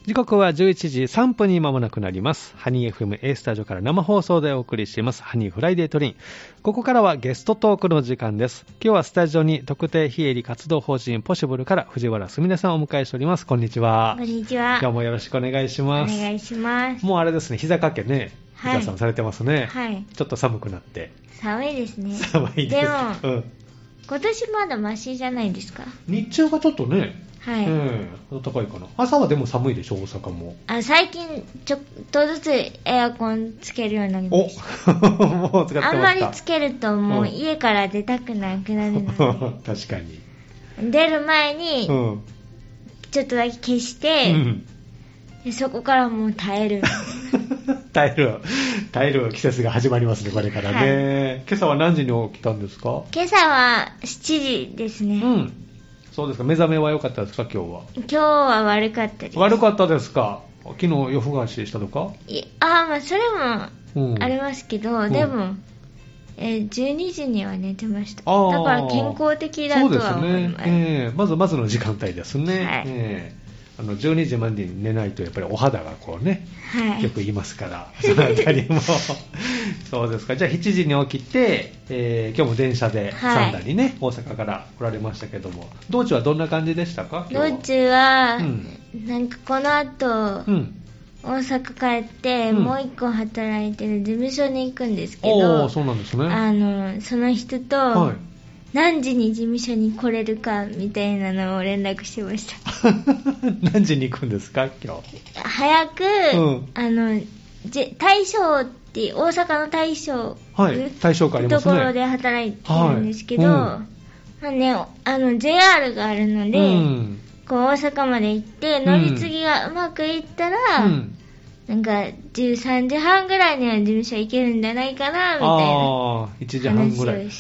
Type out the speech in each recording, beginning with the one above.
時刻は11時3分に間もなくなります。ハニー FM A スタジオから生放送でお送りしていますハニーフライデートリン。ここからはゲストトークの時間です。今日はスタジオに特定非営利活動法人ポシブルから藤原すみれさんをお迎えしております。こんにちは。 こんにちは。 今日もよろしくお願いします。 お願いします。 もうあれですね、膝掛けね、膝さんされてますね。 はい。 ちょっと寒くなって。 寒いですね。 寒いです。 でも、今年まだマシじゃないですか。 日中がちょっとね、 はい。 暖かいかな。朝はでも寒いでしょ、大阪も。 最近ちょっとずつエアコンつけるようになりました。 もう使ってますか。 あんまりつけるともう家から出たくなくなるので、 確かに。 出る前にちょっとだけ消して、でそこからもう耐える耐える季節が始まりますね、これからね。はい、今朝は何時に起きたんですか？ 今朝は7時ですね。 そうですか。目覚めは良かったですか？今日は。 今日は悪かったです。 悪かったですか？昨日夜更かししたとか？ まあそれもありますけど、でも、12時には寝てました。だから健康的だとは思います。 そうですね。まずの時間帯ですね。 はい。 12時までに寝ないとやっぱりお肌がこうね、 はい、 よく言いますから、そのあたりもそうですか。じゃあ7時に起きて、今日も電車で三田にね、大阪から来られましたけども、道中はどんな感じでしたか？ 道中は、なんかこの後、大阪帰って、もう一個働いてる事務所に行くんですけど、 そうなんですね。 その人と、何時に事務所に来れるかみたいなのを連絡してました。 何時に行くんですか今日？ 早く、大正って大阪の大正、 大正区ありますね。 ところで働いてるんですけど、JR があるので、こう大阪まで行って乗り継ぎがうまくいったら、なんか13時半ぐらいには事務所行けるんじゃないかなみたいな 1時半ぐらい話をして、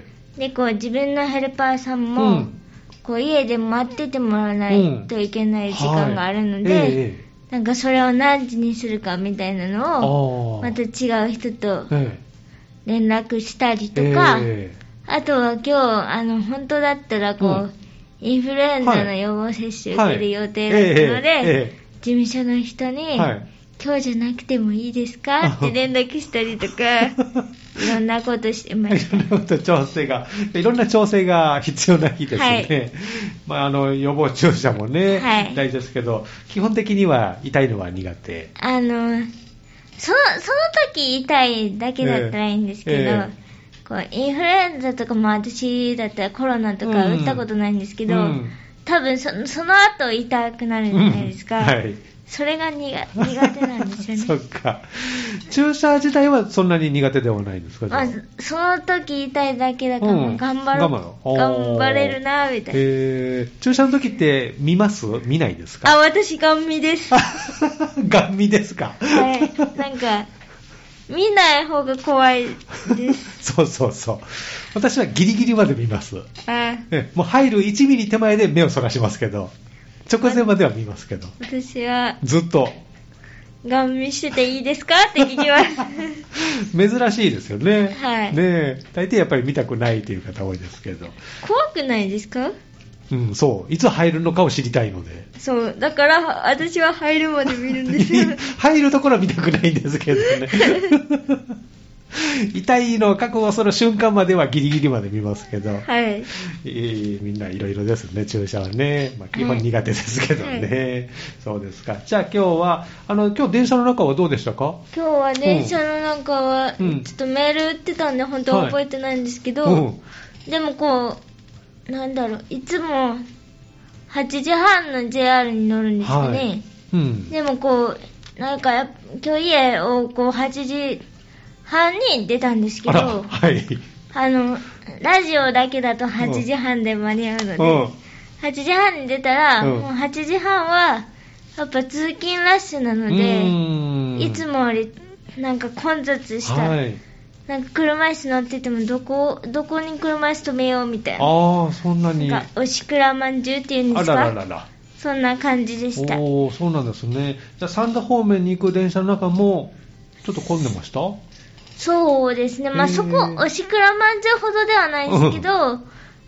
でこう自分のヘルパーさんも、こう家で待っててもらわないといけない時間があるので、なんかそれを何時にするかみたいなのをまた違う人と連絡したりとか、あとは今日本当だったらこう、インフルエンザの予防接種受ける予定だったので、事務所の人に、今日じゃなくてもいいですかって連絡したりとかいろんなことしてました。 いろんな調整が必要な日ですね。予防注射もね、大事ですけど、基本的には痛いのは苦手。 その時痛いだけだったらいいんですけど、こうインフルエンザとかも私だったらコロナとか打ったことないんですけど、多分その後痛くなるじゃないですか。それが苦手なんですよね。 そっか。注射自体はそんなに苦手ではないんですか？ その時痛いだけだから頑張れるなみたいな。 注射の時って見ないですか？ 私ガン見です。 ガン見ですか？ はい。なんか見ない方が怖いです。 そう。私はギリギリまで見ます。もう入る1ミリ手前で目をそらしますけど、直前までは見ますけど。 私はずっとガン見してていいですかって聞きます。 珍しいですよね。 はい。 大抵やっぱり見たくないという方多いですけど。 怖くないですか？ そう。いつ入るのかを知りたいので。 そう。だから、私は入るまで見るんですよ。 入るところは見たくないんですけどね。痛いのを覚悟する瞬間まではギリギリまで見ますけど。みんないろいろですね、注射はね。基本苦手ですけどね。そうですか。じゃあ今日は、今日電車の中はどうでしたか？ 今日は電車の中は、ちょっとメール打ってたんで、本当は覚えてないんですけど、でもこう、いつも8時半の JR に乗るんですよね。でもこう、なんか今日家をこう8時半に出たんですけど、ラジオだけだと8時半で間に合うので、8時半に出たら、もう8時半はやっぱ通勤ラッシュなので、いつもよりなんか混雑した。なんか車椅子乗っててもどこに車椅子止めようみたいな。 そんなに。 なんかおしくらまんじゅうっていうんですか？そんな感じでした。 そうなんですね。じゃあ三田方面に行く電車の中もちょっと混んでました？ そうですね。そこおしくらまんじゅうほどではないんですけど、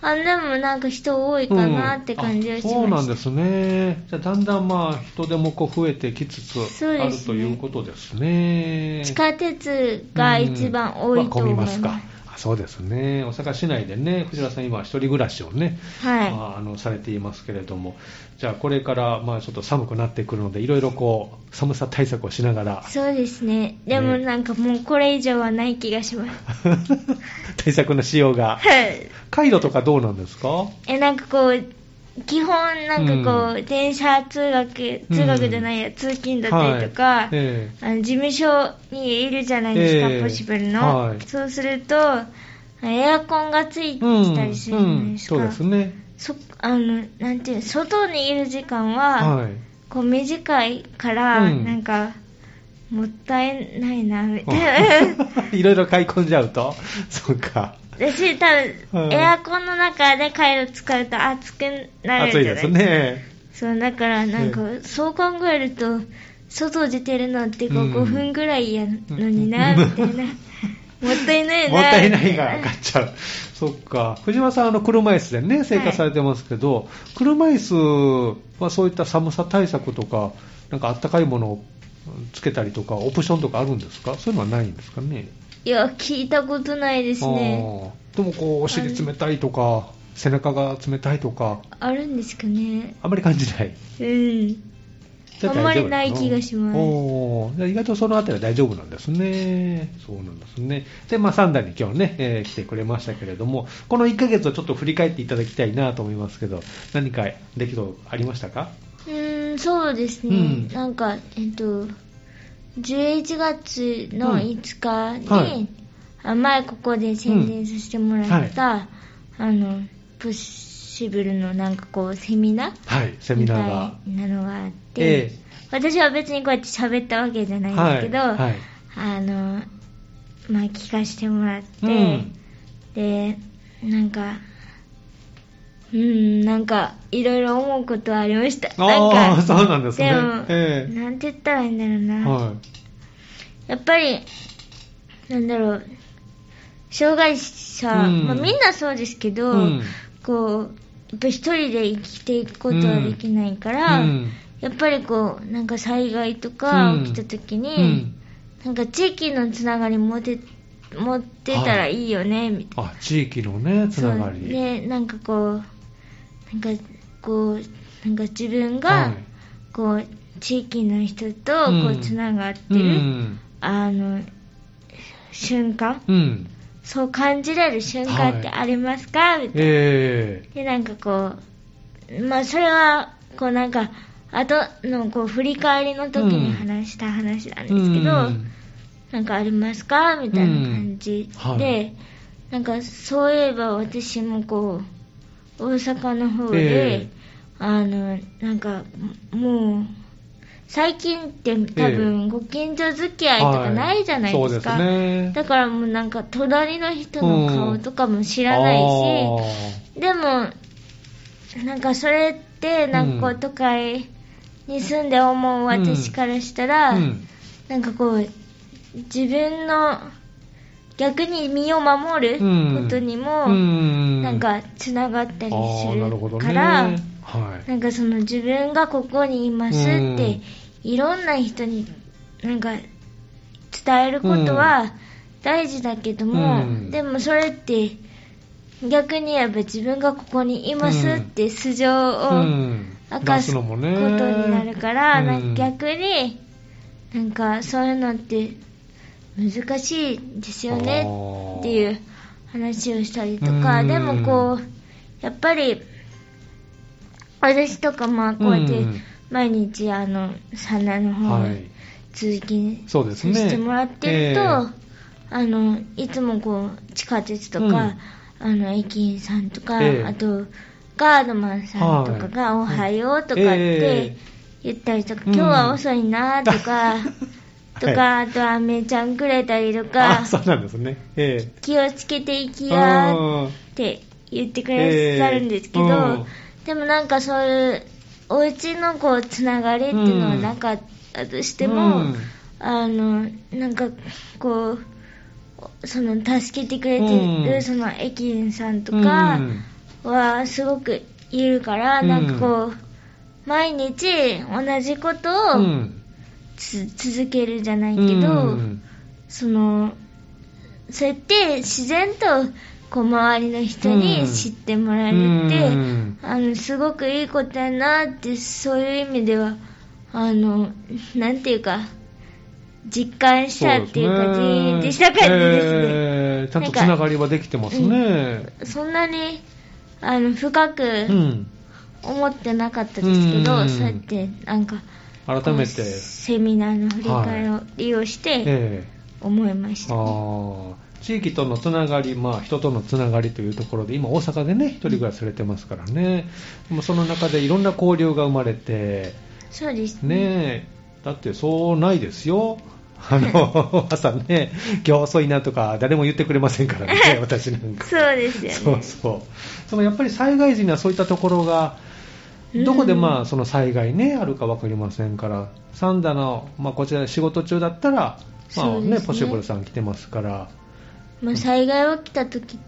でもなんか人多いかなって感じがしました。 そうなんですね。じゃあだんだん人手も増えてきつつあるということですね。 地下鉄が一番多いと思います。 混みますか。そうですね。大阪市内でね、藤原さん今一人暮らしをね、されていますけれども、じゃあこれからちょっと寒くなってくるので、いろいろ寒さ対策をしながら。 そうですね。でもなんかもうこれ以上はない気がします。 対策のしようが。回路とかどうなんですか？ なんか基本なんか電車通学じゃないや、通勤だったりとか、事務所にいるじゃないですか、ポシブルの。そうすると、エアコンがついてたりするじゃないですか。 そうですね。 なんていう、外にいる時間は、短いから、なんか、もったいないな、みたいな。 いろいろ買い込んじゃうと。そうか。 私多分、エアコンの中で回路使うと暑くなるじゃないですか。暑いですね。そう、だからなんか、そう考えると、外出てるのって5分ぐらいやのにな、みたいな。もったいないな。 もったいないが上がっちゃう。そっか。藤間さん、車椅子でね、生活されてますけど、車椅子はそういった寒さ対策とか、なんかあったかいものをつけたりとか、オプションとかあるんですか？そういうのはないんですかね？ いや、聞いたことないですね。 でもお尻冷たいとか、背中が冷たいとか。 あるんですかね？ あんまり感じない。 あんまりない気がします。 意外とそのあたりは大丈夫なんですね。そうなんですね。で、3台に今日ね、来てくれましたけれども、この1ヶ月をちょっと振り返っていただきたいなと思いますけど、何か出来事ありましたか？ そうですね。なんか、11月の5日に、前ここで宣伝させてもらった、ポッシブルのなんかセミナーセミナーがなのがあって、私は別にこうやって喋ったわけじゃないんですけど、聞かせてもらって、で、なんかいろいろ思うことはありました。なんかそうなんですね。 でも、なんて言ったらいいんだろうな。やっぱりなんだろう、障害者、みんなそうですけど、やっぱ一人で生きていくことはできないから、やっぱりなんか災害とか起きた時に、なんか地域のつながり持ってたらいいよね、みたいな。 地域のね、つながり。 で、なんか自分が、地域の人とつながってる、瞬間、そう感じれる瞬間ってありますか、みたいな。で、なんかそれは、なんか、後の振り返りの時に話した話なんですけど、なんかありますかみたいな感じで、なんかそういえば私も大阪の方で、なんかもう、最近って多分ご近所付き合いとかないじゃないですか。だからもうなんか隣の人の顔とかも知らないし、でもなんかそれってなんか都会に住んで思う私からしたら、なんか自分の逆に身を守ることにもなんかつながったりするから、なんかその自分がここにいますっていろんな人になんか伝えることは大事だけども、でもそれって逆に言えば自分がここにいますって素性を明かすことになるから、なんか逆になんかそういうのって難しいですよねっていう話をしたりとか、でもやっぱり私とかこうやって毎日サナの方に通勤させてもらってると、いつも地下鉄とか、駅員さんとか、あとガードマンさんとかがおはようとかって言ったりとか、今日は遅いなとか、あとはめちゃんくれたりとか、 そうなんですね。 気をつけていきやって言ってくださるんですけど、でもなんかそういうお家のつながりっていうのはなかったとしても、なんかその助けてくれてるその駅員さんとかはすごくいるから、なんかこう毎日同じことを、続けるじゃないけど、そうやって自然とこう周りの人に知ってもらえるって、すごくいいことやなって、そういう意味ではなんていうか実感したっていうか、実感した感じですね。 ちゃんとつながりはできてますね。 そんなに深く思ってなかったですけど、そうやってなんか改めてセミナーの振り返りを利用して思いました、 地域とのつながり、人とのつながりというところで、今大阪でね一人暮らしされてますからね。でもその中でいろんな交流が生まれて、 そうですね。 だってそうないですよ。朝ね、今日遅いなとか誰も言ってくれませんからね、私なんか。 そうですよね。 でもやっぱり災害時にはそういったところがどこでその災害ねあるか分かりませんから、サンダの、こちらで仕事中だったら、ポシブルさん来てますから、 災害起きた時って、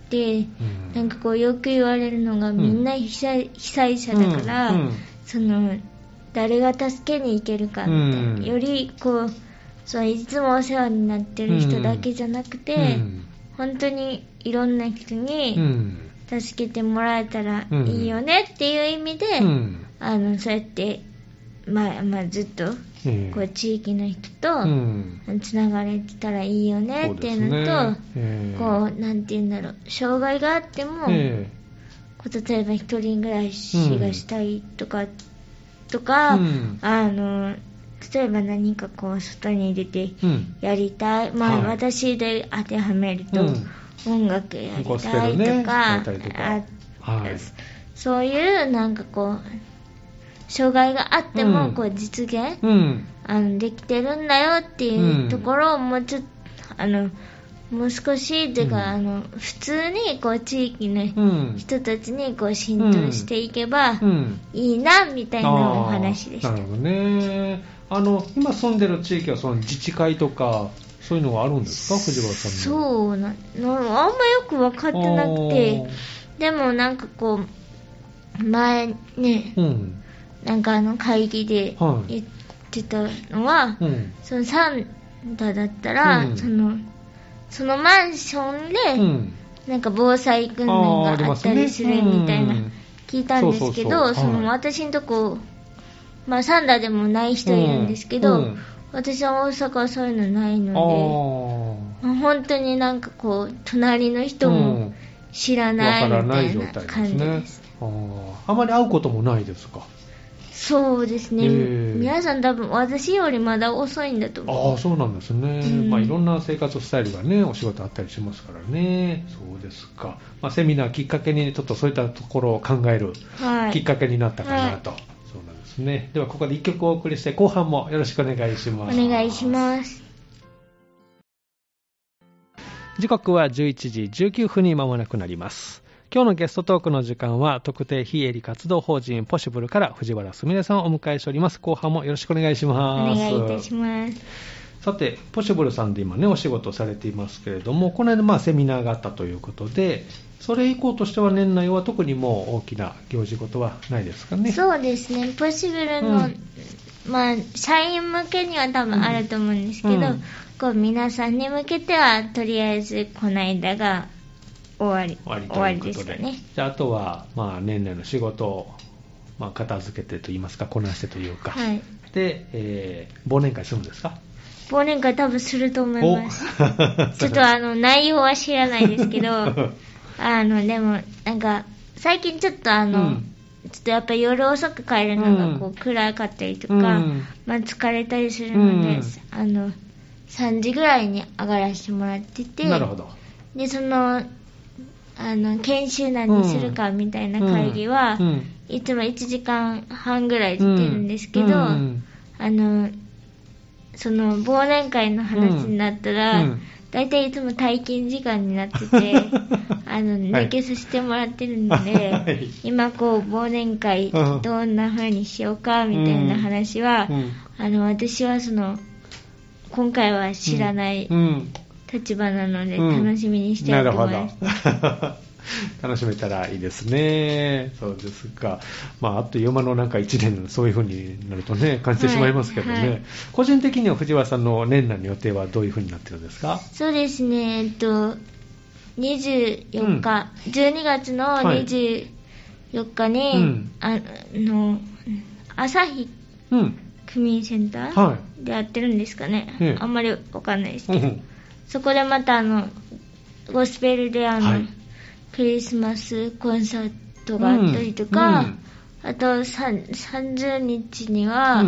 なんかこうよく言われるのが、みんな被災者だから、誰が助けに行けるかみたいな、よりこういつもお世話になってる人だけじゃなくて、本当にいろんな人に助けてもらえたらいいよねっていう意味で、そうやってずっとこう地域の人とつながれてたらいいよねっていうのと、こうなんていうんだろう、障害があっても、こう例えば一人暮らしがしたいとか、例えば何かこう外に出てやりたい、私で当てはめると、音楽やりたいとか、そういうなんかこう障害があってもこう実現、できてるんだよっていうところをもう少しというか、普通にこう地域の人たちにこう浸透していけばいいなみたいなお話でした。 なるほどね。今住んでる地域はその自治会とかそういうのがあるんですか、藤原さんの。あんまよく分かってなくて、でもなんかこう前ね、なんか会議で言ってたのは、そのサンダだったら、そのマンションでなんか防災訓練があったりするみたいな聞いたんですけど、私のとこサンダでもない人いるんですけど、私は大阪はそういうのないので、本当になんかこう隣の人も知らないみたいな感じです。 あまり会うこともないですか。 そうですね、皆さん多分私よりまだ遅いんだと思う。 そうなんですね、いろんな生活スタイルがねお仕事あったりしますからね。そうですか。セミナーきっかけにちょっとそういったところを考えるきっかけになったかなと、そうなんですね。ではここで1曲お送りして後半もよろしくお願いします。 お願いします。 時刻は11時19分に間もなくなります。今日のゲストトークの時間は特定非営利活動法人ポシブルから藤原すみれさんをお迎えしております。後半もよろしくお願いします。 お願いいたします。 さてポシブルさんで今ねお仕事されていますけれども、この間セミナーがあったということで、それ以降としては年内は特にもう大きな行事事はないですかね。 そうですね、ポシブルの、社員向けには多分あると思うんですけど、こう皆さんに向けてはとりあえずこの間が終わりですかね。 じゃあ、あとは、年内の仕事を、片付けてといいますか、こなしてというか、で、忘年会するんですか。 忘年会多分すると思います。ちょっと内容は知らないですけどでもなんか最近ちょっとちょっとやっぱり夜遅く帰るのがこう暗かったりとか、疲れたりするので、3時ぐらいに上がらせてもらってて、 なるほど。 で研修何するかみたいな会議は、いつも1時間半ぐらい出てるんですけど、その忘年会の話になったら、だいたいいつも退勤時間になってて抜けさせてもらってるので、今こう忘年会どんな風にしようかみたいな話は、私は今回は知らない立場なので楽しみにしております。 楽しめたらいいですね。そうですか。あっという間のなんか1年、そういう風になるとね、感じてしまいますけどね。はいはい、個人的には藤原さんの年内の予定はどういう風になってるんですか？ そうですね、24日、12月の24日に、朝日区民センターでやってるんですかね。あんまりわかんないですけど。そこでまたゴスペルでクリスマスコンサートがあったりとか、あと30日には、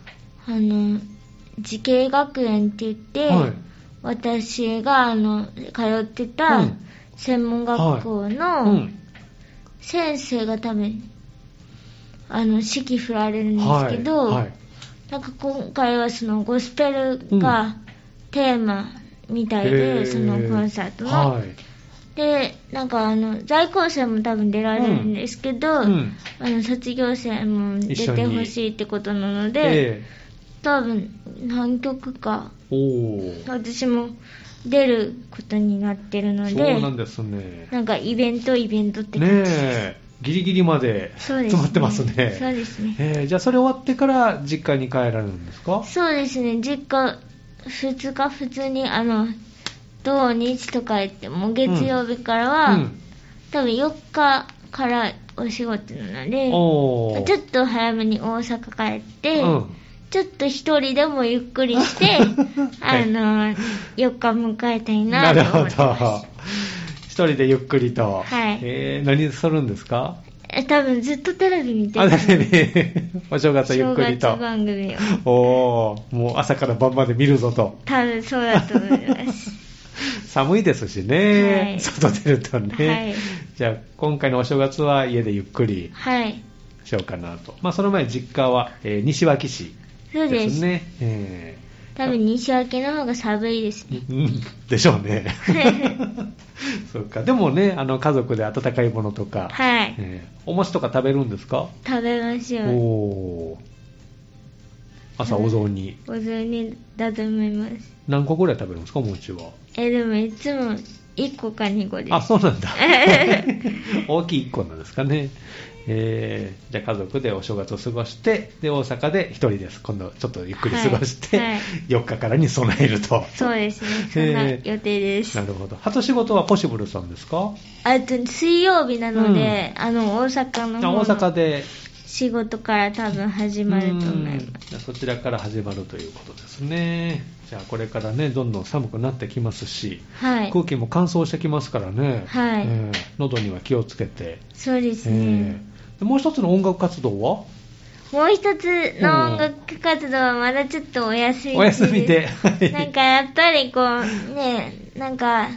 慈恵学園って言って、私が通ってた専門学校の先生が多分式振られるんですけど、なんか今回はそのゴスペルがテーマみたいで、そのコンサートの、でなんか在校生も多分出られるんですけど、卒業生も出てほしいってことなので、多分何曲か私も出ることになってるので、 そうなんですね。 なんかイベントって感じです。 ギリギリまで詰まってますね。 そうですね。 じゃあそれ終わってから実家に帰られるんですか？ そうですね。実家2日普通に土日とか言っても月曜日からは、多分4日からお仕事なので、ちょっと早めに大阪帰って、ちょっと一人でもゆっくりして、4日迎えたいなと思ってます。なるほど。 一人でゆっくりと。 はい。 何するんですか？ 多分ずっとテレビ見てる。 お正月はゆっくりと。 正月番組を。 もう朝から晩まで見るぞと。 多分そうだと思います。 寒いですしね、外出るとね。じゃあ今回のお正月は家でゆっくりしようかなと。その前実家は、西脇市ですね。 そうです。多分西脇の方が寒いですね。 でしょうね。そうか。でもね、家族で温かいものとか、お餅とか食べるんですか？ 食べますよ。 朝お雑煮。 お雑煮だと思います。 何個ぐらい食べるんですか、お餅は？ でもいつも1個か2個です。 あ、そうなんだ。大きい1個なんですかね。じゃあ家族でお正月を過ごして、で大阪で一人です。今度ちょっとゆっくり過ごして、4日からに備えると。 そうですね。そんな予定です。 なるほど。初仕事はポシブルさんですか？ 水曜日なので、大阪の方の大阪で仕事から多分始まると思います。 そちらから始まるということですね。じゃあこれからね、どんどん寒くなってきますし、空気も乾燥してきますからね、喉には気をつけて。 そうですね。 もう一つの音楽活動は？ もう一つの音楽活動はまだちょっとお休みです。 お休みで。 なんかやっぱりなん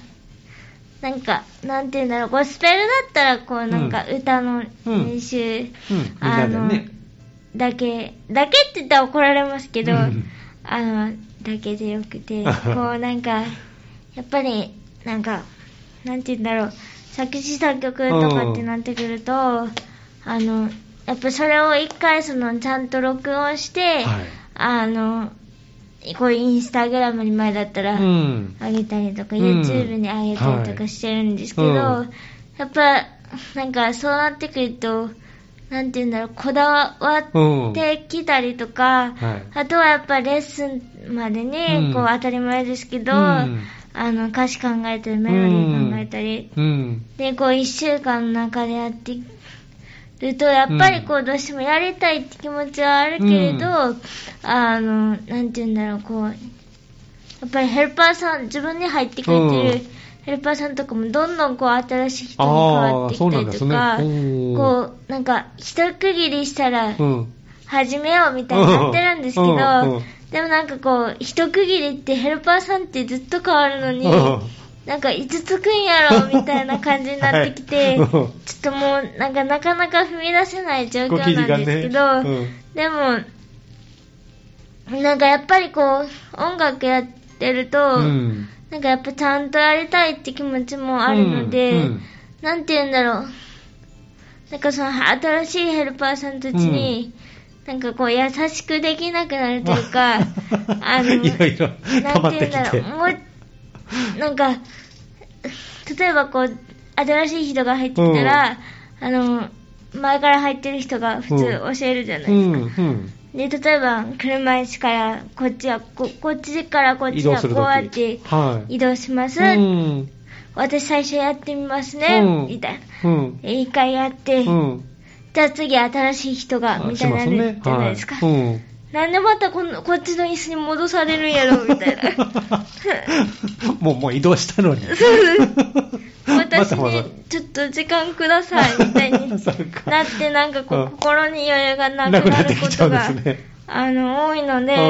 ていうんだろう、ゴスペルだったらなんか歌の練習、だけって言ったら怒られますけど、だけでよくて、なんか、やっぱり、なんて言うんだろう、作詞作曲とかってなってくると、やっぱそれを一回ちゃんと録音して、こういうインスタグラムに前だったら上げたりとか、YouTube に上げたりとかしてるんですけど、やっぱなんかそうなってくると、なんていうんだろう、こだわってきたりとか、あとはやっぱレッスンまでに当たり前ですけど、歌詞考えたりメロディー考えたり、で1週間の中でやってると、やっぱりどうしてもやりたいって気持ちはあるけれど、なんて言うんだろう、やっぱりヘルパーさん、自分に入ってくれてるヘルパーさんとかもどんどん新しい人に変わってきたりとか、なんか一区切りしたら始めようみたいになってるんですけど、でもなんか一区切りってヘルパーさんってずっと変わるのに、なんかいつつくんやろみたいな感じになってきて、ちょっともうなかなか踏み出せない状況なんですけど、でもなんかやっぱり音楽やってると、なんかやっぱちゃんとやりたいって気持ちもあるので、なんて言うんだろう、なんか新しいヘルパーさんたちに、なんか優しくできなくなるというか、 いろいろ溜まってきて、 なんか、例えば新しい人が入ってきたら、前から入ってる人が普通教えるじゃないですか。で、例えば車椅子からこっちはこっちからこっちはこうやって移動します。私最初やってみますね、みたいな。一回やって、じゃあ次新しい人がみたいなるじゃないですか。なんでまたこっちの椅子に戻されるんやろみたいな。 もう移動したのに。 そうです。私にちょっと時間くださいみたいになって、なんかこう、心に余裕がなくなることが、多いので、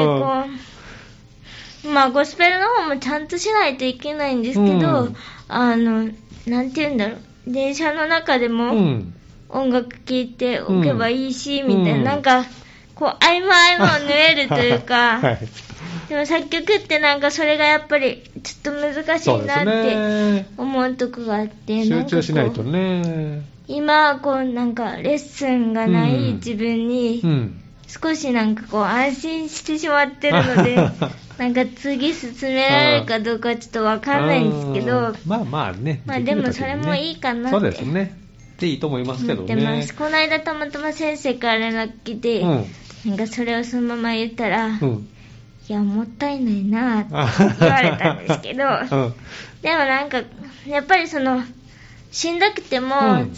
ゴスペルの方もちゃんとしないといけないんですけど、なんて言うんだろう、電車の中でも音楽聴いておけばいいし、みたいな、なんか、こう、合間を縫えるというか、でも作曲ってなんかそれがやっぱりちょっと難しいなって思うとこがあって、 集中しないとね。 今こうなんかレッスンがない自分に少しなんかこう安心してしまってるので、なんか次進められるかどうかちょっとわかんないんですけど、 まあね。 でもそれもいいかなって。 そうですね。でいいと思いますけどね。 この間たまたま先生から連絡来て、なんかそれをそのまま言ったら、いや、もったいないなって言われたんですけど、でもなんか、やっぱりしんどくても、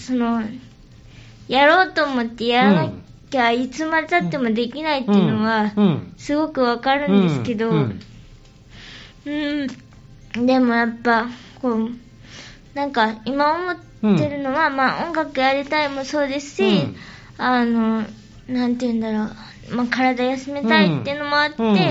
やろうと思ってやらなきゃいつまで経ってもできないっていうのは、すごくわかるんですけど、でもやっぱ、こう、なんか今思ってるのは、音楽やりたいもそうですし、なんて言うんだろう、体休めたいっていうのもあって、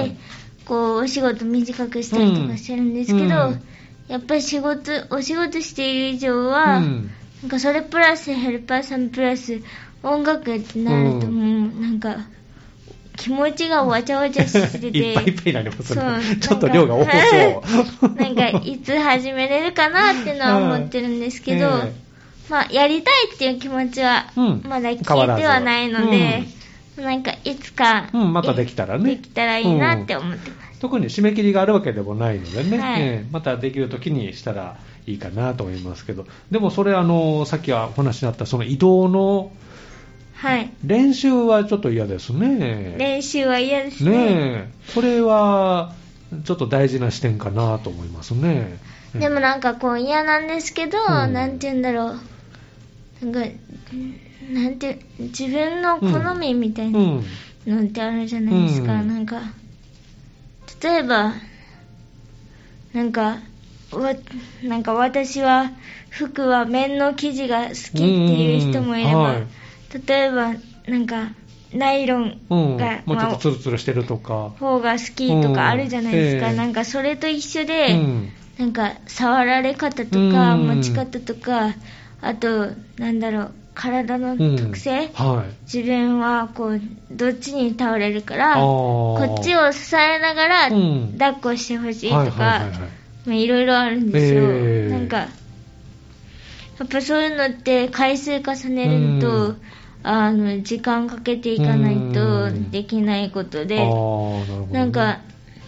こうお仕事短くしたりとかしてるんですけど、やっぱりお仕事している以上は、なんかそれプラスヘルパーさんプラス音楽ってなるともうなんか気持ちがわちゃわちゃしてていっぱいいっぱいになりますね。ちょっと量が多そうなんかいつ始めれるかなっていうのは思ってるんですけど、やりたいっていう気持ちはまだ消えてはないので、なんかいつか、 またできたらね。 できたらいいなって思ってます。 特に締め切りがあるわけでもないのでね、またできるときにしたらいいかなと思いますけど、でもそれさっきはお話になったその移動の練習はちょっと嫌ですね。 練習は嫌ですね。 それはちょっと大事な視点かなと思いますね。 でもなんかこう嫌なんですけど、なんて言うんだろう。なんか自分の好みみたいなのってあるじゃないですか。なんか例えばなんか私は服は綿の生地が好きっていう人もいれば、例えばなんかナイロンが、 もうちょっとツルツルしてるとか方が好きとかあるじゃないですか。なんかそれと一緒で、なんか触られ方とか持ち方とか、あとなんだろう、体の特性、自分はこうどっちに倒れるからこっちを支えながら抱っこしてほしいとか、いろいろあるんですよ。なんかやっぱそういうのって回数重ねると時間かけていかないとできないことで、なんか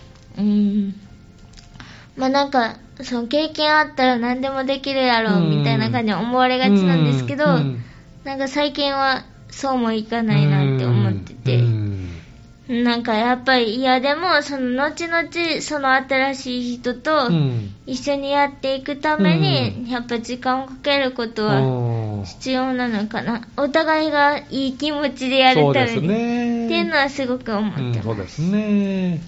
なんかその経験あったら何でもできるやろみたいな感じに思われがちなんですけど、なんか最近はそうもいかないなって思ってて、なんかやっぱりでもその後々その新しい人と一緒にやっていくためにやっぱ時間をかけることは必要なのかな。お互いがいい気持ちでやるために、っていうのはすごく思ってます。 そうですね。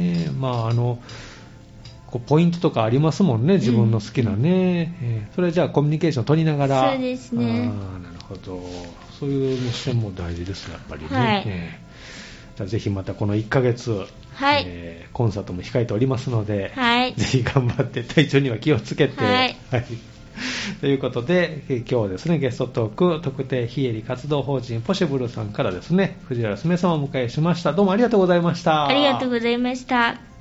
ポイントとかありますもんね、自分の好きなね。それじゃあコミュニケーションを取りながら。 そうですね。 なるほど。そういう視点も大事ですね、やっぱりね。じゃあぜひまたこの1ヶ月、コンサートも控えておりますので、ぜひ頑張って体調には気をつけて、ということで、今日はですね、ゲストトーク特定非営利活動法人ポシブルさんからですね、藤原すめさんをお迎えしました。どうもありがとうございました。 ありがとうございました。